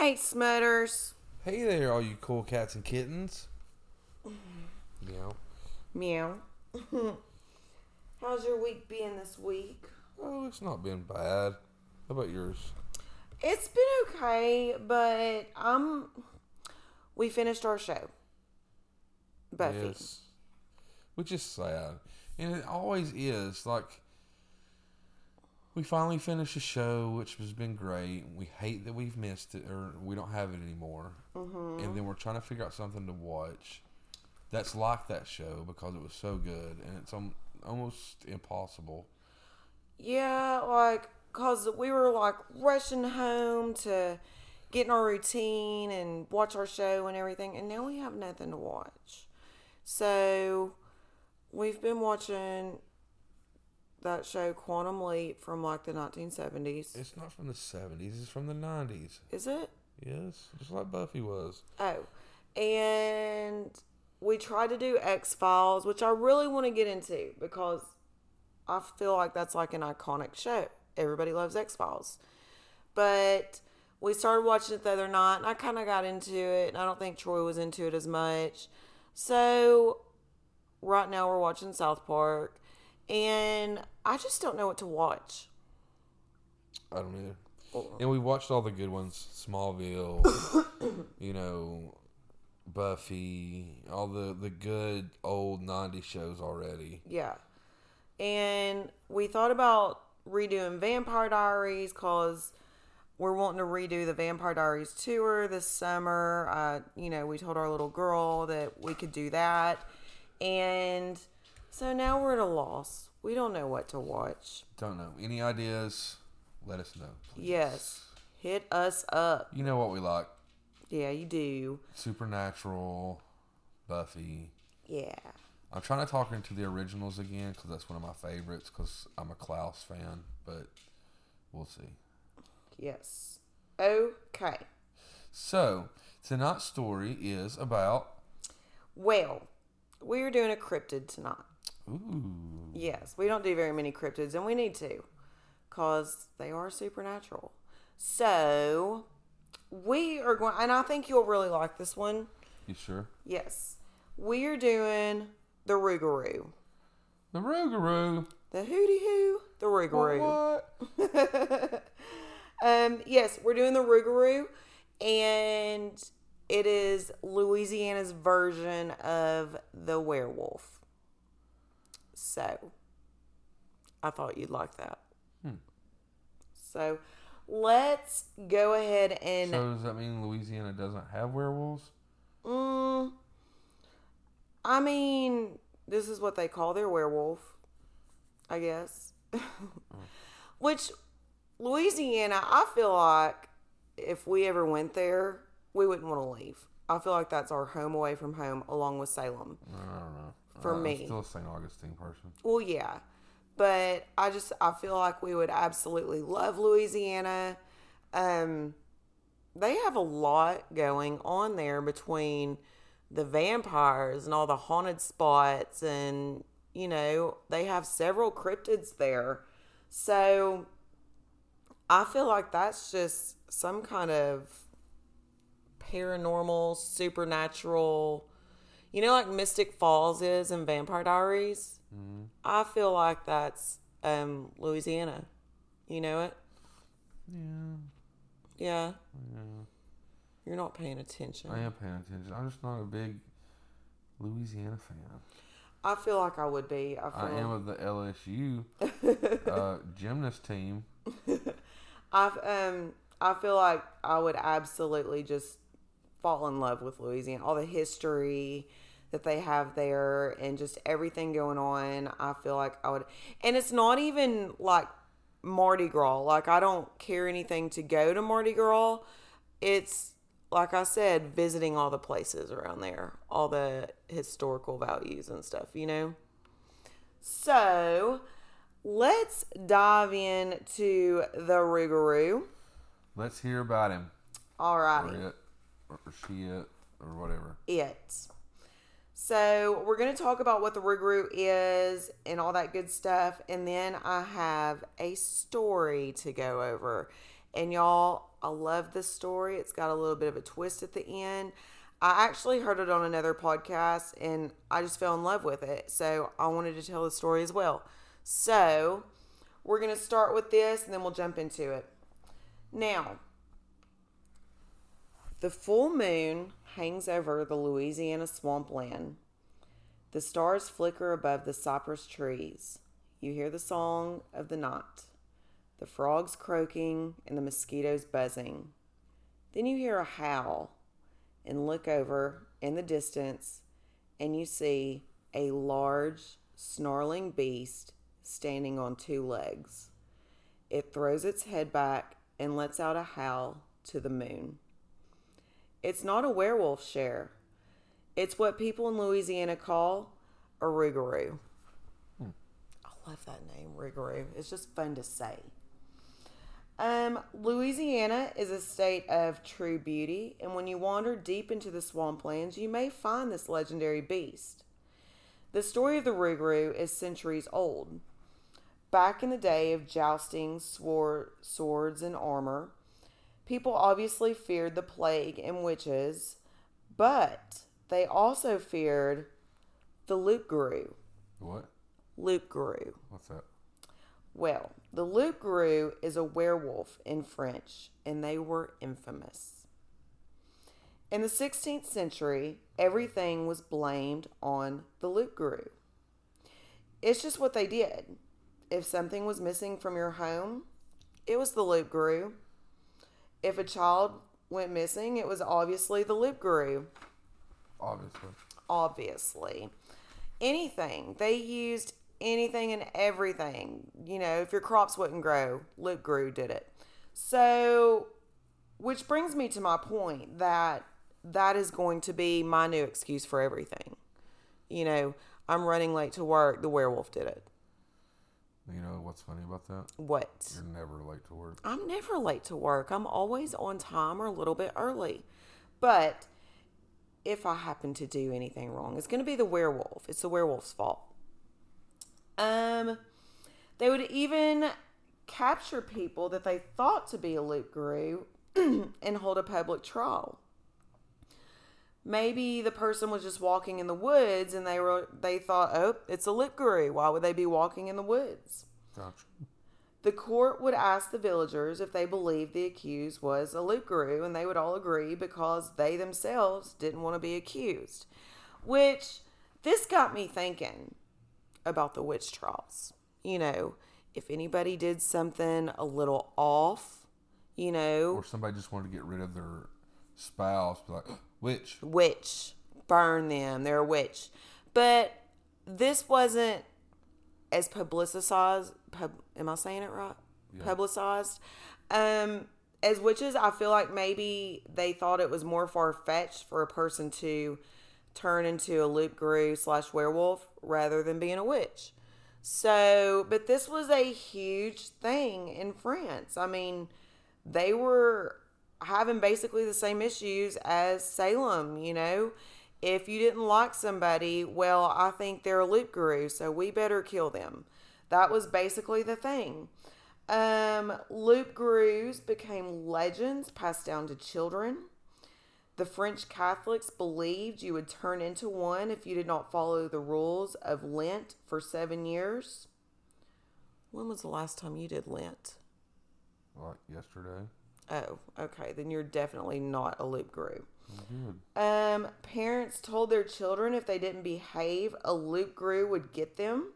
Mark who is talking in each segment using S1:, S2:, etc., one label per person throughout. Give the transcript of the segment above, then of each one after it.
S1: Hey, Smutters.
S2: Hey there, all you cool cats and kittens. Meow.
S1: Meow. How's your week been this week?
S2: Oh, it's not been bad. How about yours?
S1: It's been okay, but we finished our show. Buffy.
S2: Yes. Which is sad. And it always is. Like, we finally finished a show, which has been great. We hate that we've missed it, or we don't have it anymore. Mm-hmm. And then we're trying to figure out something to watch that's like that show because it was so good. And it's almost impossible.
S1: Yeah, like, because we were, like, rushing home to get in our routine and watch our show and everything, and now we have nothing to watch. So, we've been watching that show Quantum Leap from, like, the 1970s.
S2: It's not from the 70s. It's from the 90s.
S1: Is it?
S2: Yes. Just like Buffy was.
S1: Oh. And we tried to do X-Files, which I really want to get into because I feel like that's like an iconic show. Everybody loves X-Files. But we started watching it the other night, and I kind of got into it, and I don't think Troy was into it as much. So, right now we're watching South Park, and I just don't know what to watch.
S2: I don't either. And we watched all the good ones. Smallville, Buffy, all the good old 90s shows already.
S1: Yeah. And we thought about redoing Vampire Diaries because we're wanting to redo the Vampire Diaries tour this summer. We told our little girl that we could do that. And so now we're at a loss. We don't know what to watch.
S2: Don't know. Any ideas? Let us know, please.
S1: Yes. Hit us up.
S2: You know what we like.
S1: Yeah, you do.
S2: Supernatural, Buffy.
S1: Yeah.
S2: I'm trying to talk her into the originals again because that's one of my favorites because I'm a Klaus fan, but we'll see.
S1: Yes. Okay.
S2: So, tonight's story is about...
S1: Well, we're doing a cryptid tonight.
S2: Ooh.
S1: Yes, we don't do very many cryptids, and we need to because they are supernatural. So, we are going, and I think you'll really like this one.
S2: You sure?
S1: Yes. We are doing the Rougarou.
S2: The Rougarou.
S1: The Hootie-Hoo, the Rougarou.
S2: What?
S1: Yes, we're doing the Rougarou, and it is Louisiana's version of the werewolf. So, I thought you'd like that. So, let's go ahead and...
S2: So, does that mean Louisiana doesn't have werewolves?
S1: I mean, this is what they call their werewolf, I guess. Which, Louisiana, I feel like if we ever went there, we wouldn't want to leave. I feel like that's our home away from home, along with Salem.
S2: I don't know.
S1: For me.
S2: I'm still a St. Augustine person.
S1: Well, yeah. But I feel like we would absolutely love Louisiana. They have a lot going on there between the vampires and all the haunted spots, and they have several cryptids there. So I feel like that's just some kind of paranormal, supernatural, like Mystic Falls is in Vampire Diaries. Mm-hmm. I feel like that's Louisiana. You know it?
S2: Yeah.
S1: Yeah.
S2: Yeah.
S1: You're not paying attention.
S2: I am paying attention. I'm just not a big Louisiana fan.
S1: I feel like I would be.
S2: I am of the LSU gymnast team.
S1: I feel like I would absolutely just fall in love with Louisiana. All the history that they have there and just everything going on. I feel like I would. And it's not even like Mardi Gras. Like, I don't care anything to go to Mardi Gras. It's, like I said, visiting all the places around there, all the historical values and stuff, So, let's dive into the Rougarou.
S2: Let's hear about him.
S1: Alrighty.
S2: Or it, or she it, or whatever.
S1: It. So, we're going to talk about what the Rougarou is and all that good stuff. And then I have a story to go over. And y'all, I love this story. It's got a little bit of a twist at the end. I actually heard it on another podcast and I just fell in love with it. So I wanted to tell the story as well. So we're going to start with this and then we'll jump into it. Now, the full moon hangs over the Louisiana swampland. The stars flicker above the cypress trees. You hear the song of the night, the frogs croaking and the mosquitoes buzzing. Then you hear a howl and look over in the distance and you see a large, snarling beast standing on two legs. It throws its head back and lets out a howl to the moon. It's not a werewolf, Cher. It's what people in Louisiana call a rougarou. I love that name, rougarou. It's just fun to say. Louisiana is a state of true beauty, and when you wander deep into the swamplands, you may find this legendary beast. The story of the rougarou is centuries old. Back in the day of jousting, swords, and armor, people obviously feared the plague and witches, but they also feared the loup-garou.
S2: What?
S1: Loup-garou.
S2: What's that?
S1: Well, the loup-garou is a werewolf in French, and they were infamous. In the 16th century, everything was blamed on the loup-garou. It's just what they did. If something was missing from your home, it was the loup-garou. If a child went missing, it was obviously the loup-garou. Obviously. Anything. They used anything and everything. You know, if your crops wouldn't grow, loup-garou did it. So, which brings me to my point that is going to be my new excuse for everything. You know, I'm running late to work, the werewolf did it.
S2: You know what's funny about that?
S1: What?
S2: You're never late to work.
S1: I'm never late to work. I'm always on time or a little bit early. But if I happen to do anything wrong, it's going to be the werewolf. It's the werewolf's fault. They would even capture people that they thought to be a loup-garou and hold a public trial. Maybe the person was just walking in the woods and they thought, oh, it's a loup-garou. Why would they be walking in the woods?
S2: Gotcha.
S1: The court would ask the villagers if they believed the accused was a loup-garou, and they would all agree because they themselves didn't want to be accused. Which, this got me thinking about the witch trials. You know, if anybody did something a little off, you know.
S2: Or somebody just wanted to get rid of their spouse, be like, witch.
S1: Witch. Burn them. They're a witch. But this wasn't as publicized. Am I saying it right? Yeah. Publicized. As witches, I feel like maybe they thought it was more far-fetched for a person to turn into a loup-garou / werewolf rather than being a witch. So, but this was a huge thing in France. I mean, they were having basically the same issues as Salem, you know. If you didn't like somebody, well, I think they're a loup-garou, so we better kill them. That was basically the thing. Loup-garous became legends passed down to children. The French Catholics believed you would turn into one if you did not follow the rules of Lent for 7 years. When was the last time you did Lent?
S2: Like yesterday.
S1: Oh, okay. Then you're definitely not a loup-garou.
S2: Good.
S1: Parents told their children if they didn't behave, a loup-garou would get them.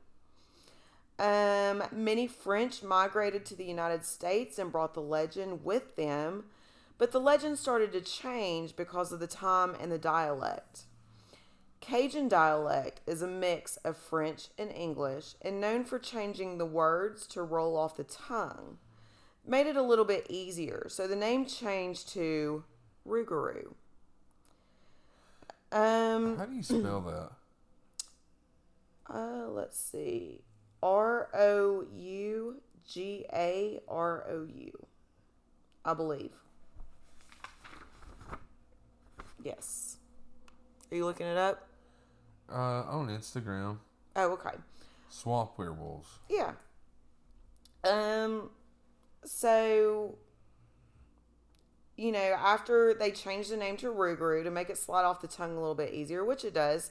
S1: Many French migrated to the United States and brought the legend with them, but the legend started to change because of the time and the dialect. Cajun dialect is a mix of French and English and known for changing the words to roll off the tongue. Made it a little bit easier, so the name changed to rougarou.
S2: How do you spell that?
S1: Let's see. Rougarou, I believe. Yes. Are you looking it up?
S2: On Instagram.
S1: Oh, okay.
S2: Swamp werewolves.
S1: Yeah. So after they changed the name to Rougarou to make it slide off the tongue a little bit easier, which it does,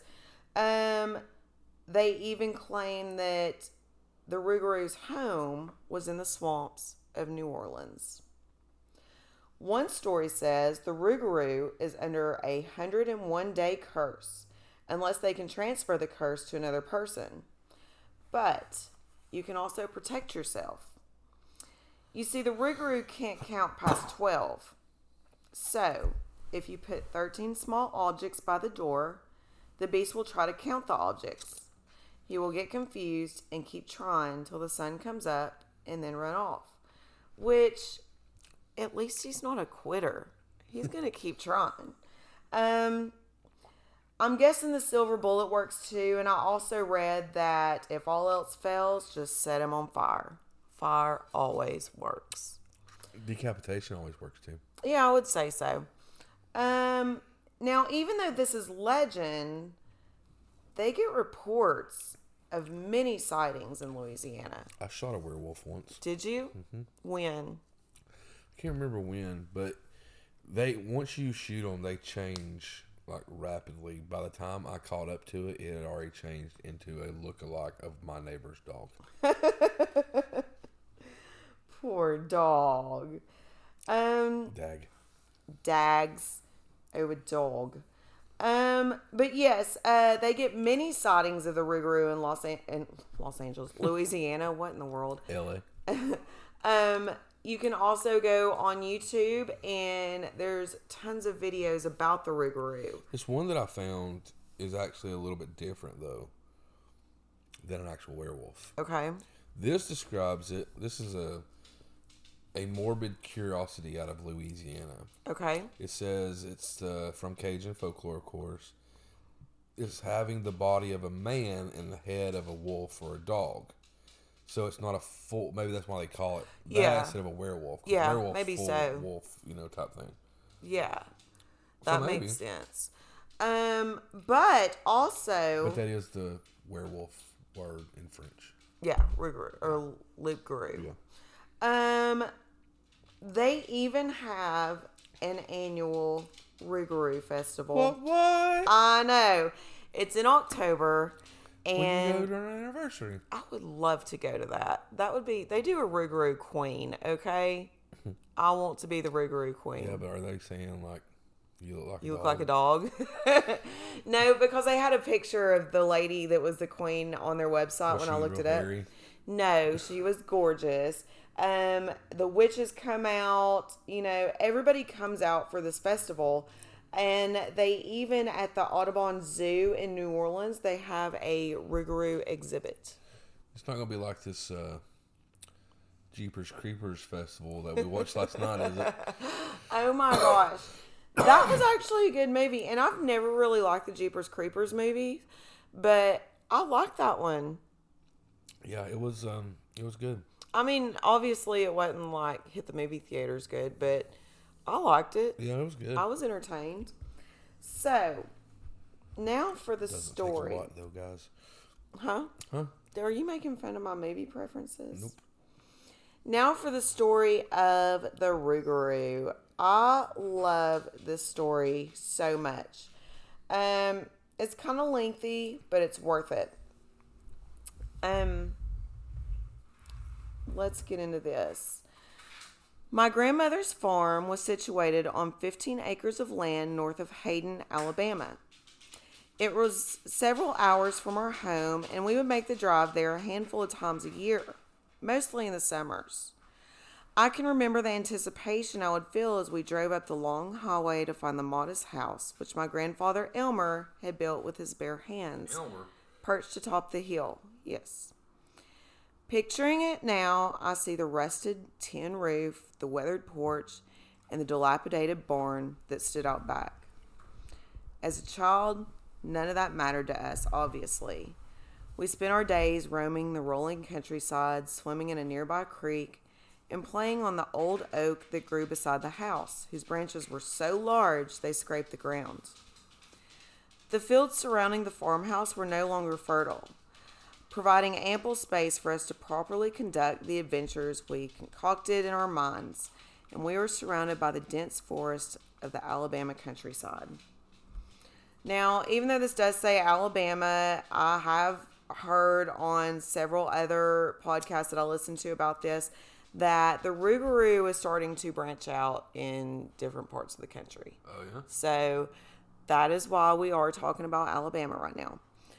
S1: they even claim that the Rougarou's home was in the swamps of New Orleans. One story says the Rougarou is under a 101-day curse unless they can transfer the curse to another person. But you can also protect yourself. You see, the Rougarou can't count past 12. So, if you put 13 small objects by the door, the beast will try to count the objects. He will get confused and keep trying till the sun comes up and then run off. Which, at least he's not a quitter. He's going to keep trying. I'm guessing the silver bullet works too, and I also read that if all else fails, just set him on fire. Fire always works.
S2: Decapitation always works too.
S1: Yeah, I would say so. Now, even though this is legend, they get reports of many sightings in Louisiana.
S2: I shot a werewolf once.
S1: Did you?
S2: Mm-hmm.
S1: When?
S2: I can't remember when, but once you shoot them, they change like rapidly. By the time I caught up to it, it had already changed into a look-alike of my neighbor's dog.
S1: Poor dog. Dags over dog. But yes, they get many sightings of the Rougarou in Los Angeles, Louisiana. What in the world?
S2: LA.
S1: You can also go on YouTube, and there's tons of videos about the Rougarou.
S2: This one that I found is actually a little bit different, though, than an actual werewolf.
S1: Okay.
S2: This describes it. This is a morbid curiosity out of Louisiana.
S1: Okay.
S2: It says it's from Cajun folklore, of course. It's having the body of a man and the head of a wolf or a dog. So it's not a full. Maybe that's why they call it that instead of a werewolf.
S1: Yeah,
S2: werewolf,
S1: maybe
S2: full
S1: so.
S2: Wolf, type thing.
S1: Yeah,
S2: So
S1: that
S2: maybe.
S1: makes sense. But also,
S2: But that is the werewolf word in French.
S1: yeah, Rougarou or loup-garou.
S2: Yeah.
S1: They even have an annual Rougarou festival.
S2: What?
S1: I know. It's in October. And
S2: When you go to an anniversary.
S1: I would love to go to that. That would be, they do a Rougarou queen, okay? I want to be the Rougarou queen.
S2: Yeah, but are they saying like you look like
S1: You
S2: a
S1: look
S2: dog?
S1: like a dog. No, because they had a picture of the lady that was the queen on their website when I looked it up.
S2: Hairy?
S1: No, she was gorgeous. The witches come out, everybody comes out for this festival. And they even, at the Audubon Zoo in New Orleans, they have a Rougarou exhibit.
S2: It's not going to be like this Jeepers Creepers festival that we watched last night, is it?
S1: Oh my gosh. That was actually a good movie. And I've never really liked the Jeepers Creepers movie, but I liked that one.
S2: Yeah, it was good.
S1: I mean, obviously it wasn't like hit the movie theaters good, but I liked it.
S2: Yeah, it was good.
S1: I was entertained. So, now for the
S2: Doesn't
S1: story.
S2: take a lot, though, guys.
S1: Huh? Are you making fun of my movie preferences?
S2: Nope.
S1: Now for the story of the Rougarou. I love this story so much. It's kind of lengthy, but it's worth it. Let's get into this. My grandmother's farm was situated on 15 acres of land north of Hayden, Alabama. It was several hours from our home, and we would make the drive there a handful of times a year, mostly in the summers. I can remember the anticipation I would feel as we drove up the long highway to find the modest house, which my grandfather Elmer had built with his bare hands, perched atop the hill. Yes. Picturing it now, I see the rusted tin roof, the weathered porch, and the dilapidated barn that stood out back. As a child, none of that mattered to us, obviously. We spent our days roaming the rolling countryside, swimming in a nearby creek, and playing on the old oak that grew beside the house, whose branches were so large they scraped the ground. The fields surrounding the farmhouse were no longer fertile, providing ample space for us to properly conduct the adventures we concocted in our minds and we were surrounded by the dense forest of the Alabama countryside. Now, even though this does say Alabama, I have heard on several other podcasts that I listen to about this that the Rougarou is starting to branch out in different parts of the country.
S2: Oh, yeah?
S1: So that is why we are talking about Alabama right now.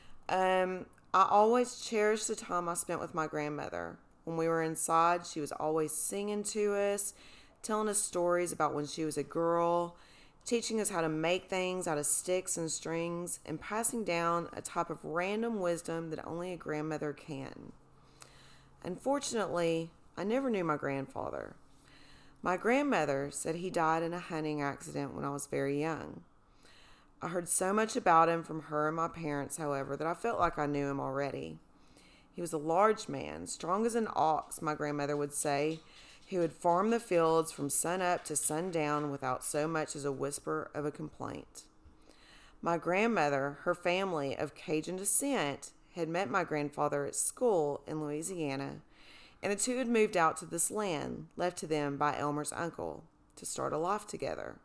S1: I always cherish the time I spent with my grandmother. When we were inside, she was always singing to us, telling us stories about when she was a girl, teaching us how to make things out of sticks and strings, and passing down a type of random wisdom that only a grandmother can. Unfortunately, I never knew my grandfather. My grandmother said he died in a hunting accident when I was very young. I heard so much about him from her and my parents, however, that I felt like I knew him already. He was a large man, strong as an ox, my grandmother would say, who would farm the fields from sun up to sundown without so much as a whisper of a complaint. My grandmother, her family of Cajun descent, had met my grandfather at school in Louisiana, and the two had moved out to this land, left to them by Elmer's uncle, to start a life together.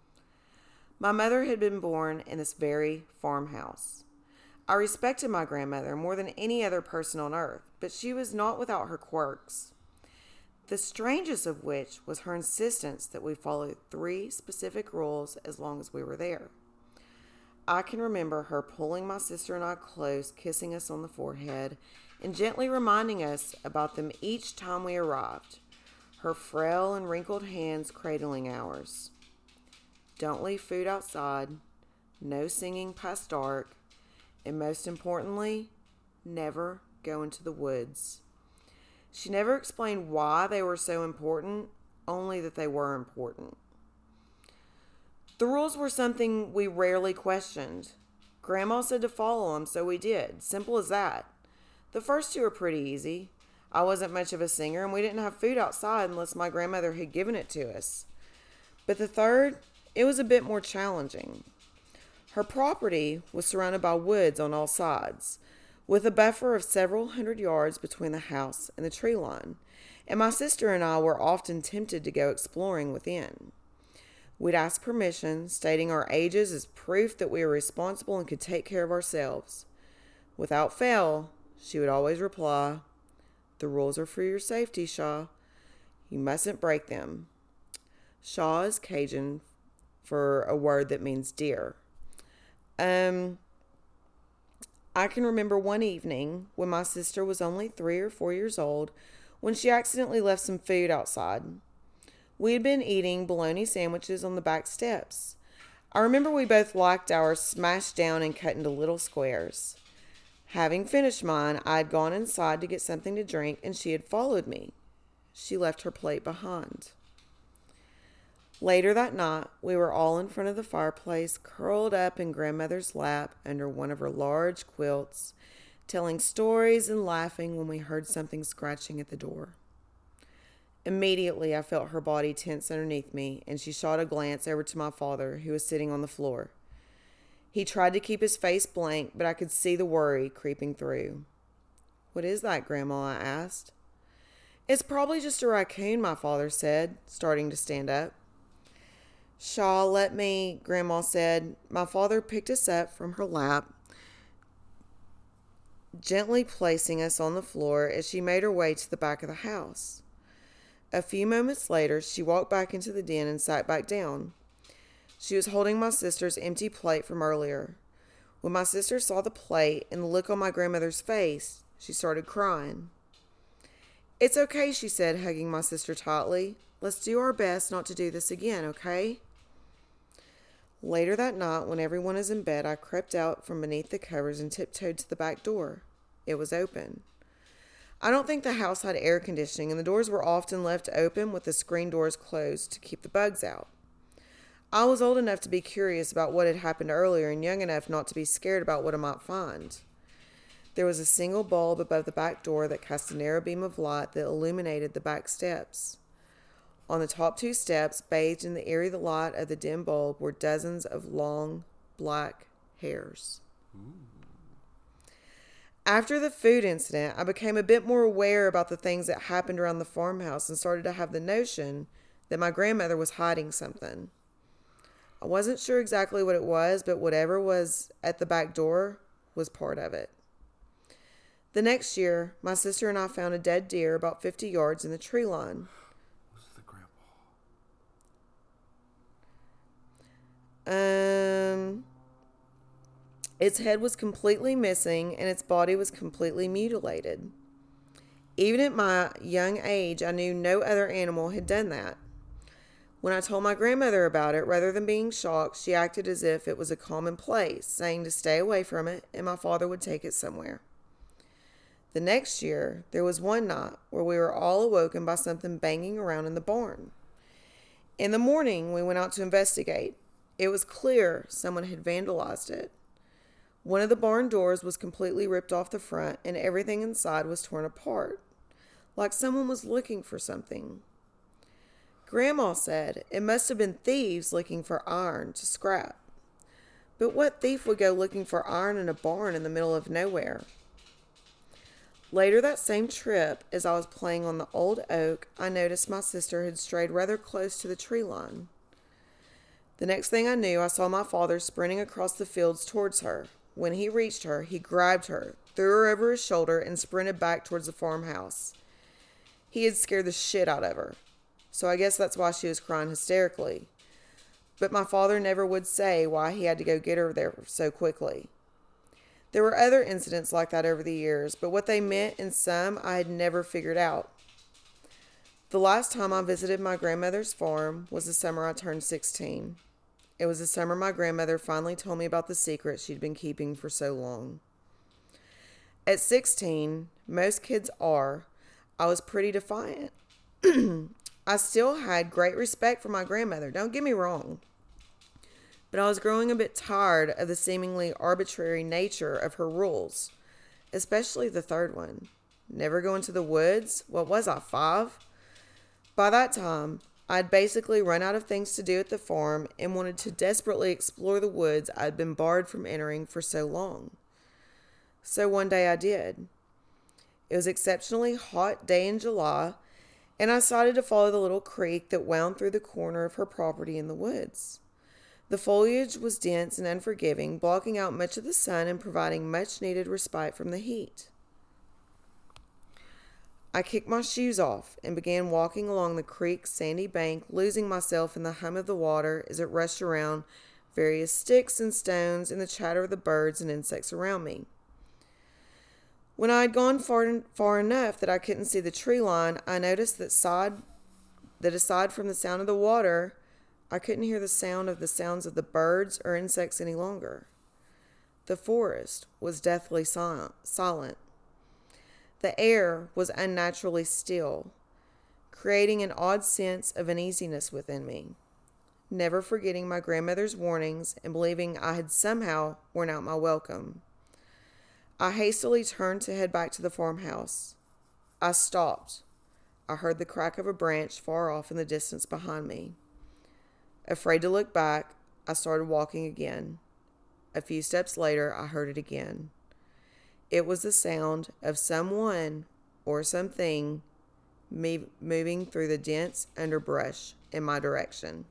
S1: My mother had been born in this very farmhouse. I respected my grandmother more than any other person on earth, but she was not without her quirks. The strangest of which was her insistence that we follow 3 specific rules as long as we were there. I can remember her pulling my sister and I close, kissing us on the forehead, and gently reminding us about them each time we arrived, her frail and wrinkled hands cradling ours. Don't leave food outside, no singing past dark, and most importantly, never go into the woods. She never explained why they were so important, only that they were important. The rules were something we rarely questioned. Grandma said to follow them, so we did. Simple as that. The first 2 were pretty easy. I wasn't much of a singer, and we didn't have food outside unless my grandmother had given it to us. But the third, it was a bit more challenging. Her property was surrounded by woods on all sides, with a buffer of several hundred yards between the house and the tree line, and my sister and I were often tempted to go exploring within. We'd ask permission, stating our ages as proof that we were responsible and could take care of ourselves. Without fail, she would always reply, "The rules are for your safety, Shaw. You mustn't break them." Shaw is Cajun for a word that means deer. I can remember one evening when my sister was only 3 or 4 years old when she accidentally left some food outside. We had been eating bologna sandwiches on the back steps. I remember we both liked ours smashed down and cut into little squares. Having finished mine, I had gone inside to get something to drink, and she had followed me. She left her plate behind. Later that night, we were all in front of the fireplace, curled up in grandmother's lap under one of her large quilts, telling stories and laughing when we heard something scratching at the door. Immediately, I felt her body tense underneath me, and she shot a glance over to my father, who was sitting on the floor. He tried to keep his face blank, but I could see the worry creeping through. "What is that, Grandma?" I asked. "It's probably just a raccoon," my father said, starting to stand up. "Shaw, let me," Grandma said. My father picked us up from her lap, gently placing us on the floor as she made her way to the back of the house. A few moments later, she walked back into the den and sat back down. She was holding my sister's empty plate from earlier. When my sister saw the plate and the look on my grandmother's face, she started crying. "It's okay," she said, hugging my sister tightly. "Let's do our best not to do this again, okay?" Later that night, when everyone was in bed, I crept out from beneath the covers and tiptoed to the back door. It was open. I don't think the house had air conditioning, and the doors were often left open with the screen doors closed to keep the bugs out. I was old enough to be curious about what had happened earlier and young enough not to be scared about what I might find. There was a single bulb above the back door that cast a narrow beam of light that illuminated the back steps. On the top 2 steps, bathed in the eerie light of the dim bulb, were dozens of long, black hairs. After the food incident, I became a bit more aware about the things that happened around the farmhouse and started to have the notion that my grandmother was hiding something. I wasn't sure exactly what it was, but whatever was at the back door was part of it. The next year, my sister and I found a dead deer about 50 yards in the tree line.
S2: Was it the grandpa?
S1: Its head was completely missing and its body was completely mutilated. Even at my young age, I knew no other animal had done that. When I told my grandmother about it, rather than being shocked, she acted as if it was a commonplace, saying to stay away from it and my father would take it somewhere. The next year, there was one night where we were all awoken by something banging around in the barn. In the morning, we went out to investigate. It was clear someone had vandalized it. One of the barn doors was completely ripped off the front and everything inside was torn apart, like someone was looking for something. Grandma said it must have been thieves looking for iron to scrap. But what thief would go looking for iron in a barn in the middle of nowhere? Later that same trip, as I was playing on the old oak, I noticed my sister had strayed rather close to the tree line. The next thing I knew, I saw my father sprinting across the fields towards her. When he reached her, he grabbed her, threw her over his shoulder, and sprinted back towards the farmhouse. He had scared the shit out of her, so I guess that's why she was crying hysterically. But my father never would say why he had to go get her there so quickly. There were other incidents like that over the years, but what they meant in some I had never figured out. The last time I visited my grandmother's farm was the summer I turned 16. It was the summer my grandmother finally told me about the secret she'd been keeping for so long. At 16, most kids are, I was pretty defiant. I still had great respect for my grandmother, don't get me wrong. But I was growing a bit tired of the seemingly arbitrary nature of her rules, especially the third one. Never go into the woods? What was I, 5? By that time, I'd basically run out of things to do at the farm and wanted to desperately explore the woods I'd been barred from entering for so long. So one day I did. It was an exceptionally hot day in July, and I decided to follow the little creek that wound through the corner of her property in the woods. The foliage was dense and unforgiving, blocking out much of the sun and providing much needed respite from the heat. I kicked my shoes off and began walking along the creek's sandy bank, losing myself in the hum of the water as it rushed around various sticks and stones and the chatter of the birds and insects around me. When I had gone far enough that I couldn't see the tree line, I noticed that aside from the sound of the water, I couldn't hear the sounds of the birds or insects any longer. The forest was deathly silent. The air was unnaturally still, creating an odd sense of uneasiness within me. Never forgetting my grandmother's warnings and believing I had somehow worn out my welcome, I hastily turned to head back to the farmhouse. I stopped. I heard the crack of a branch far off in the distance behind me. Afraid to look back, I started walking again. A few steps later, I heard it again. It was the sound of someone or something moving through the dense underbrush in my direction.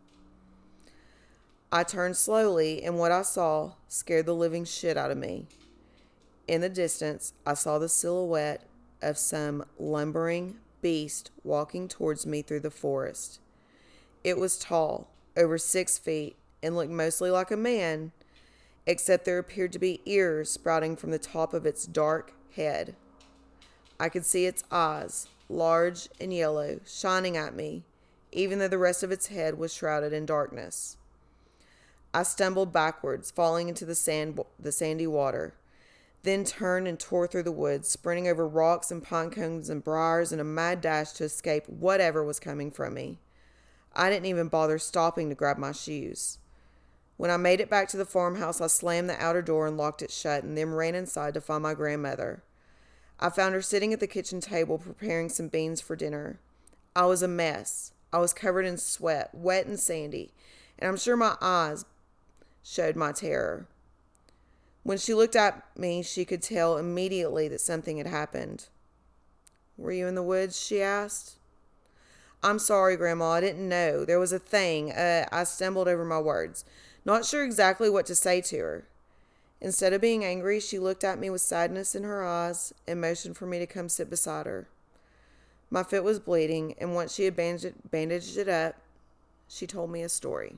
S1: I turned slowly, and what I saw scared the living shit out of me. In the distance, I saw the silhouette of some lumbering beast walking towards me through the forest. It was tall, over 6 feet, and looked mostly like a man, except there appeared to be ears sprouting from the top of its dark head. I could see its eyes, large and yellow, shining at me, even though the rest of its head was shrouded in darkness. I stumbled backwards, falling into the sandy water, then turned and tore through the woods, sprinting over rocks and pine cones and briars in a mad dash to escape whatever was coming from me. I didn't even bother stopping to grab my shoes. When I made it back to the farmhouse, I slammed the outer door and locked it shut, and then ran inside to find my grandmother. I found her sitting at the kitchen table preparing some beans for dinner. I was a mess. I was covered in sweat, wet and sandy, and I'm sure my eyes showed my terror. When she looked at me, she could tell immediately that something had happened. "Were you in the woods?" she asked. I'm sorry, Grandma. I didn't know. There was a thing. I stumbled over my words. Not sure exactly what to say to her. Instead of being angry, she looked at me with sadness in her eyes and motioned for me to come sit beside her. My foot was bleeding, and once she had bandaged it up, she told me a story.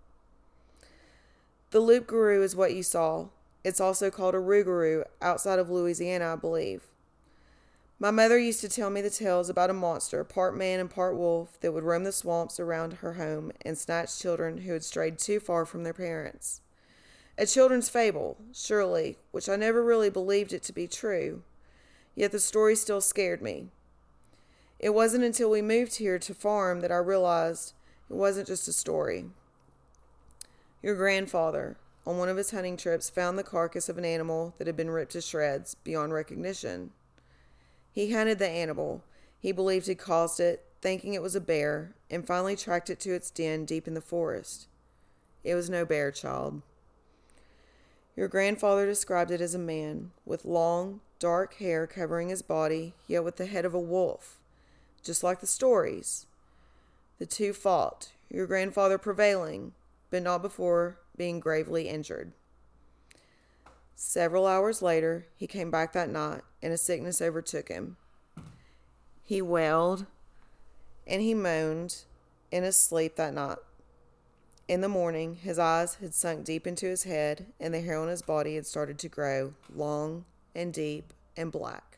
S1: The loup-garou is what you saw. It's also called a rougarou outside of Louisiana, I believe. My mother used to tell me the tales about a monster, part man and part wolf, that would roam the swamps around her home and snatch children who had strayed too far from their parents. A children's fable, surely, which I never really believed it to be true, yet the story still scared me. It wasn't until we moved here to farm that I realized it wasn't just a story. Your grandfather, on one of his hunting trips, found the carcass of an animal that had been ripped to shreds beyond recognition. He hunted the animal. He believed he'd caused it, thinking it was a bear, and finally tracked it to its den deep in the forest. It was no bear, child. Your grandfather described it as a man, with long, dark hair covering his body, yet with the head of a wolf, just like the stories. The two fought, your grandfather prevailing, but not before being gravely injured. Several hours later, he came back that night, and a sickness overtook him. He wailed, and he moaned in his sleep that night. In the morning, his eyes had sunk deep into his head, and the hair on his body had started to grow, long and deep and black.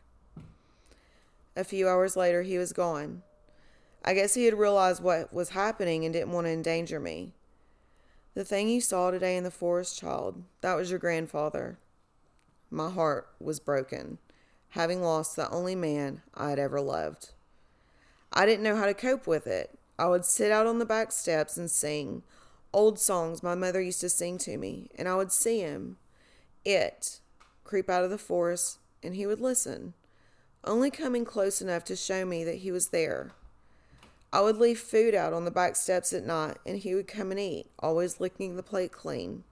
S1: A few hours later, he was gone. I guess he had realized what was happening and didn't want to endanger me. The thing you saw today in the forest, child, that was your grandfather. My heart was broken, having lost the only man I had ever loved. I didn't know how to cope with it. I would sit out on the back steps and sing old songs my mother used to sing to me, and I would see him, creep out of the forest, and he would listen, only coming close enough to show me that he was there. I would leave food out on the back steps at night, and he would come and eat, always licking the plate clean.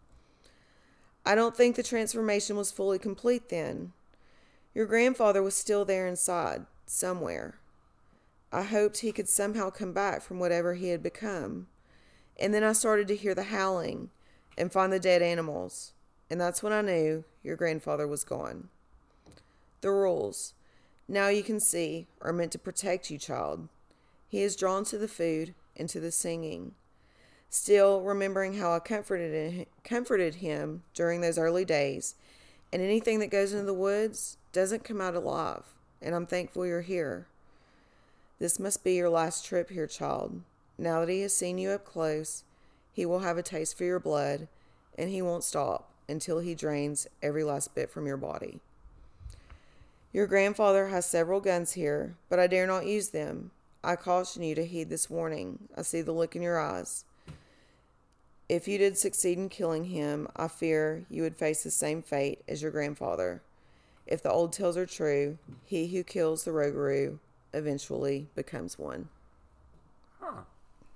S1: I don't think the transformation was fully complete then. Your grandfather was still there inside, somewhere. I hoped he could somehow come back from whatever he had become. And then I started to hear the howling and find the dead animals. And that's when I knew your grandfather was gone. The rules, now you can see, are meant to protect you, child. He is drawn to the food and to the singing. Still, remembering how I comforted him during those early days, and anything that goes into the woods doesn't come out alive, and I'm thankful you're here. This must be your last trip here, child. Now that he has seen you up close, he will have a taste for your blood, and he won't stop until he drains every last bit from your body. Your grandfather has several guns here, but I dare not use them. I caution you to heed this warning. I see the look in your eyes. If you did succeed in killing him, I fear you would face the same fate as your grandfather. If the old tales are true, he who kills the rougarou eventually becomes one.
S2: Huh.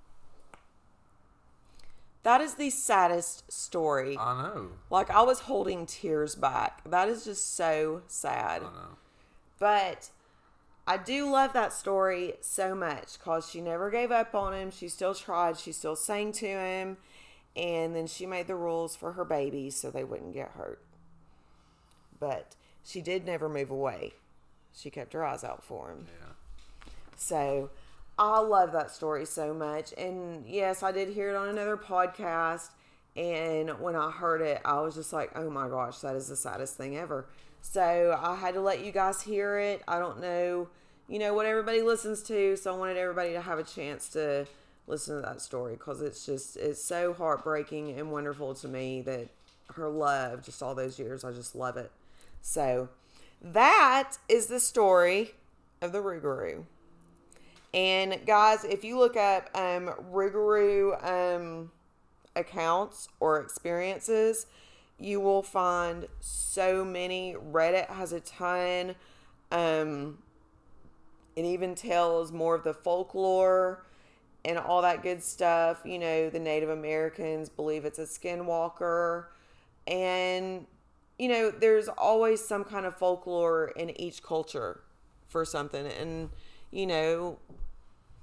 S1: That is the saddest story.
S2: I know.
S1: Like, I was holding tears back. That is just so sad.
S2: I know.
S1: But I do love that story so much because she never gave up on him. She still tried. She still sang to him. And then she made the rules for her babies so they wouldn't get hurt. But she did never move away. She kept her eyes out for him.
S2: Yeah.
S1: So I love that story so much. And yes, I did hear it on another podcast. And when I heard it, I was just like, oh my gosh, that is the saddest thing ever. So I had to let you guys hear it. I don't know, what everybody listens to. So I wanted everybody to have a chance to listen to that story because it's so heartbreaking and wonderful to me that her love, just all those years, I just love it. So that is the story of the rougarou. And guys, if you look up rougarou accounts or experiences, you will find so many. Reddit has a ton. It even tells more of the folklore and all that good stuff. The Native Americans believe it's a skinwalker. And, there's always some kind of folklore in each culture for something. And,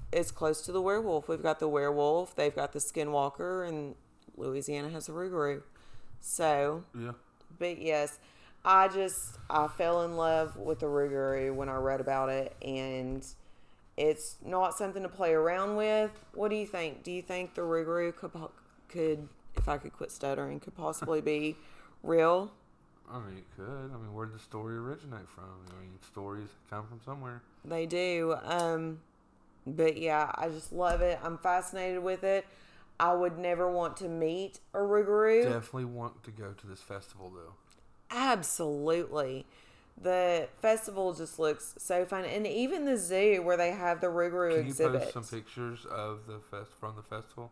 S1: it's close to the werewolf. We've got the werewolf, they've got the skinwalker, and Louisiana has the rougarou. So,
S2: Yeah.
S1: but yes, I fell in love with the rougarou when I read about it, and it's not something to play around with. What do you think? Do you think the rougarou could, if I could quit stuttering, could possibly be real?
S2: I mean, it could. I mean, where did the story originate from? I mean, stories come from somewhere.
S1: They do. But yeah, I just love it. I'm fascinated with it. I would never want to meet a rougarou.
S2: Definitely want to go to this festival, though.
S1: Absolutely. The festival just looks so fun. And even the zoo where they have the rougarou exhibit.
S2: Can you post some pictures of from the festival?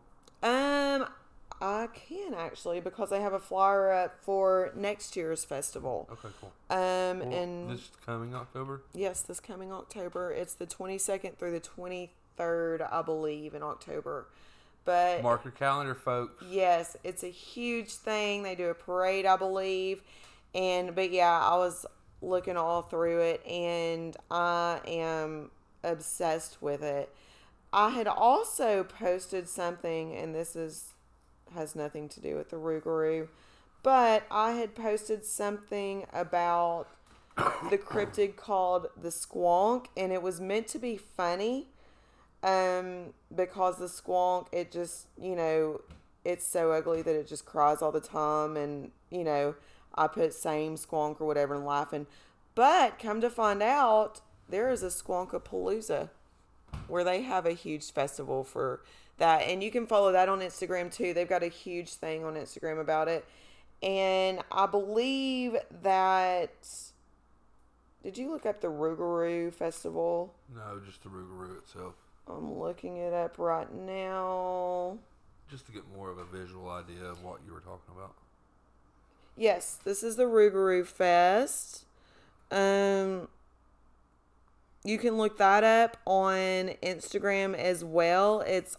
S1: I can actually, because they have a flyer up for next year's festival.
S2: Okay, cool.
S1: And
S2: this coming October?
S1: Yes, this coming October. It's the 22nd through the 23rd, I believe, in October. But
S2: mark your calendar, folks.
S1: yes, it's a huge thing. They do a parade, I believe. But yeah, I was looking all through it, and I am obsessed with it. I had also posted something, and this has nothing to do with the rougarou, but I had posted something about the cryptid called the squonk, and it was meant to be funny, because the squonk, it just, it's so ugly that it just cries all the time, and, I put same squonk or whatever and laughing. But come to find out, there is a Squonkapalooza where they have a huge festival for that. And you can follow that on Instagram too. They've got a huge thing on Instagram about it. And I believe that... Did you look up the Rougarou Festival?
S2: No, just the rougarou itself.
S1: I'm looking it up right now.
S2: Just to get more of a visual idea of what you were talking about.
S1: Yes, this is the Rougarou Fest. You can look that up on Instagram as well. It's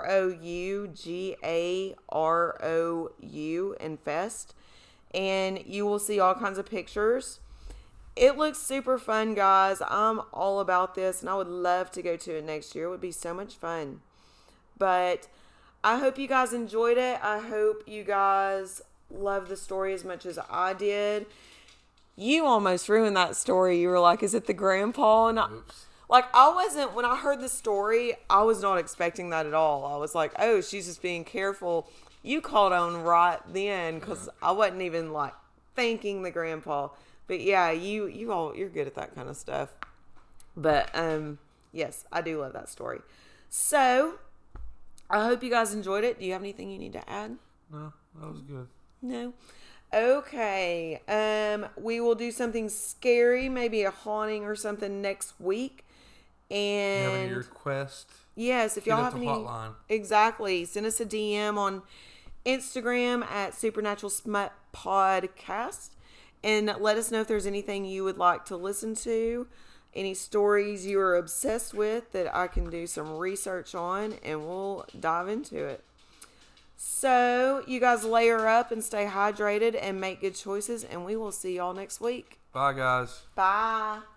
S1: ROUGAROU and Fest. And you will see all kinds of pictures. It looks super fun, guys. I'm all about this, and I would love to go to it next year. It would be so much fun. But I hope you guys enjoyed it. I hope you guys love the story as much as I did. You almost ruined that story. You were like, is it the grandpa? And
S2: Oops.
S1: I wasn't, when I heard the story, I was not expecting that at all. I was like, oh, she's just being careful. You called on right then, because I wasn't even thinking the grandpa. But yeah, you're good at that kind of stuff. But yes, I do love that story. So I hope you guys enjoyed it. Do you have anything you need to add?
S2: No, that was good.
S1: No. Okay. We will do something scary, maybe a haunting or something next week. And
S2: you have any requests?
S1: Yes, if y'all have any,
S2: hotline.
S1: Exactly. Send us a DM on Instagram at Supernatural Smut Podcast, and let us know if there's anything you would like to listen to, any stories you are obsessed with that I can do some research on, and we'll dive into it. So, you guys layer up and stay hydrated and make good choices, and we will see y'all next week.
S2: Bye, guys.
S1: Bye.